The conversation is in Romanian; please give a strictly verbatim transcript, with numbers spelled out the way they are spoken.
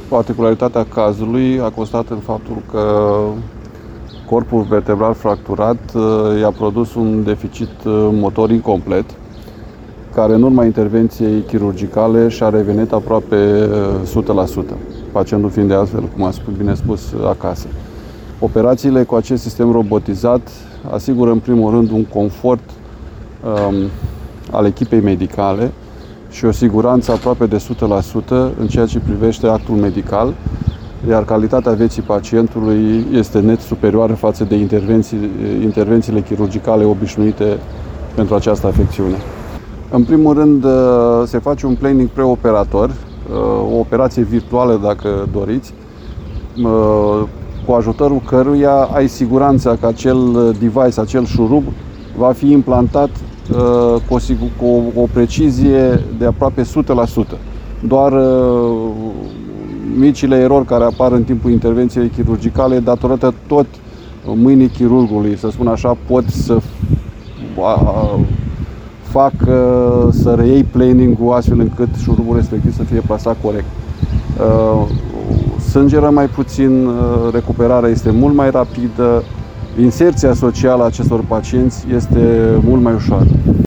Particularitatea cazului a constat în faptul că corpul vertebral fracturat i-a produs un deficit motor incomplet, care în urma intervenției chirurgicale și-a revenit aproape o sută la sută, pacientul fiind de altfel, cum a spus, bine spus, acasă. Operațiile cu acest sistem robotizat asigură în primul rând un confort um, al echipei medicale și o siguranță aproape de o sută la sută în ceea ce privește actul medical, iar calitatea vieții pacientului este net superioară față de intervenții, intervențiile chirurgicale obișnuite pentru această afecțiune. În primul rând, se face un planning preoperator, o operație virtuală, dacă doriți, cu ajutorul căruia ai siguranța că acel device, acel șurub, va fi implantat cu o, cu o precizie de aproape o sută la sută. Doar micile erori care apar în timpul intervenției chirurgicale, datorată tot mâinii chirurgului, să spun așa, pot să fac să reiei planning-ul astfel încât șurubul respectiv să fie plasat corect. Sângeră mai puțin, recuperarea este mult mai rapidă, inserția socială a acestor pacienți este mult mai ușoară.